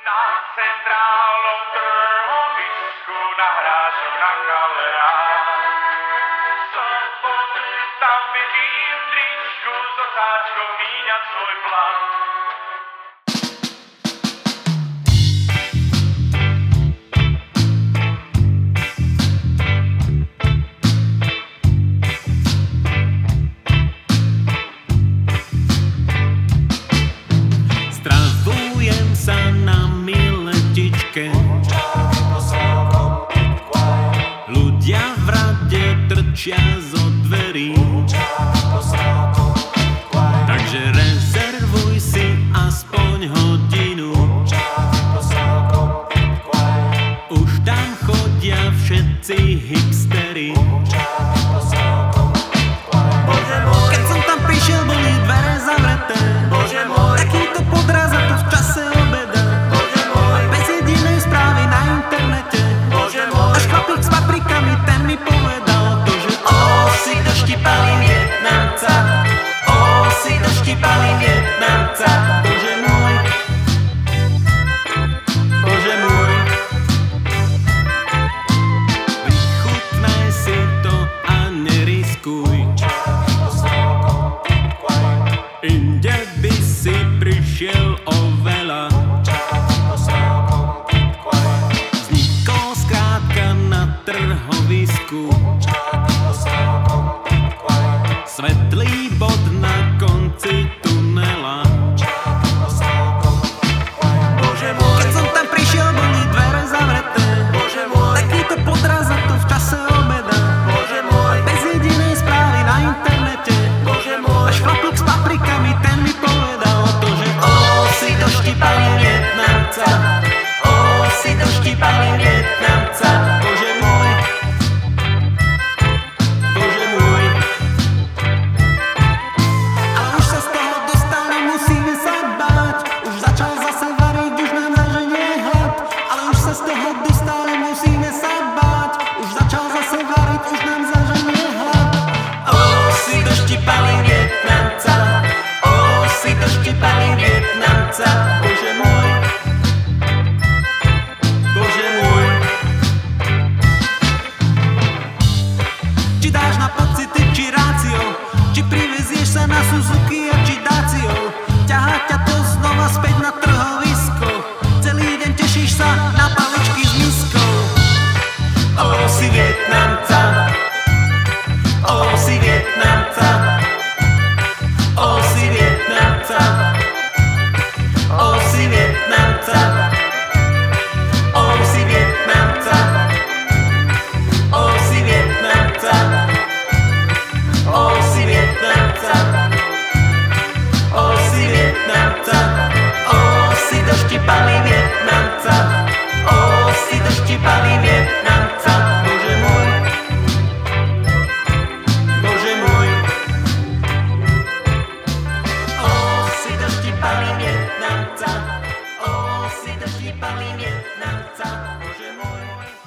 Na centrálnom trhovisku nahrážok na kaleách. Sobotu tam běžím v tričku s otáčkou míňat svoj plán. Stravujem sa na miletičke. Ľudia v rade trčia zo dverí. Takže rezervuj si aspoň hodinu. Už tam chodia všetci hipsteri. Keď som tam prišiel, boli dvere zavreté. Takýto podraz a to v čase obeda. A bez jedinej správy na internete. Až chlapík s paprikami, ten mi povedal to, že si doštipali Vietnamca. Si doštipali Vietnamca. Bože môj, Bože môj. Vychutnaj si to a neriskuj. Inde by si prišiel oveľa. Vznikol skrátka na trhovisku. Svetlý bod na konci tunela. Keď som tam prišiel, boli dvere zavreté. Takýto podraz a to v čase obeda. Bez jedinej správy na internete. Až chlapík s paprikami, ten mi povedal to, že si doštipali Vietnamca. Si doštipali Vietnamca. Bože môj, Bože môj. Ale už sa z toho dostali, musíme sa báť. Už začal zase variť, už nám zaženie hlad. Ale už sa z toho dostali, musíme sa báť. Už začal zase variť, už nám zaženie hlad. Si doštipali Vietnamca. Si doštipali Vietnamca. Bože môj, Bože môj. Či dáš na pocity, či rácio, či privezieš sa na Suzuki a či Dacio. Ťahá ťa to znova späť na trhovisko. Celý deň tešíš sa na paličky s miskou. Si Vietnamca. Si Vietnamca. Si Vietnamca. Si Vietnamca. Si Vietnamca. Si Vietnamca. Si Vietnamca. Si Vietnamca. Si doštipali Vietnamca. Si doštipali Vietnamca. Bože môj, Bože môj. Si doštipali Vietnamca. Si doštipali Vietnamca. Bože môj.